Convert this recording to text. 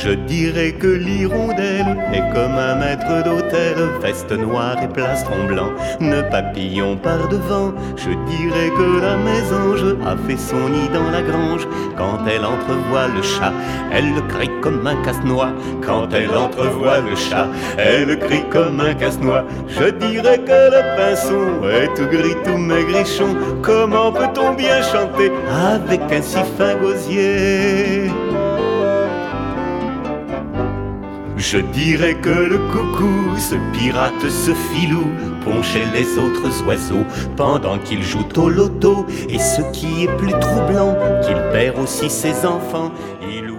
Je dirais que l'hirondelle est comme un maître d'hôtel, veste noire et plastron blanc, nœud papillon par devant. Je dirais que la mésange a fait son nid dans la grange. Quand elle entrevoit le chat, elle crie comme un casse-noix. Quand elle entrevoit le chat, elle crie comme un casse-noix. Je dirais que le pinson est tout gris, tout maigrichon. Comment peut-on bien chanter avec un si fin gosier? Je dirais que le coucou, ce pirate, ce filou, ponchait les autres oiseaux pendant qu'il joue au loto. Et ce qui est plus troublant, qu'il perd aussi ses enfants. Il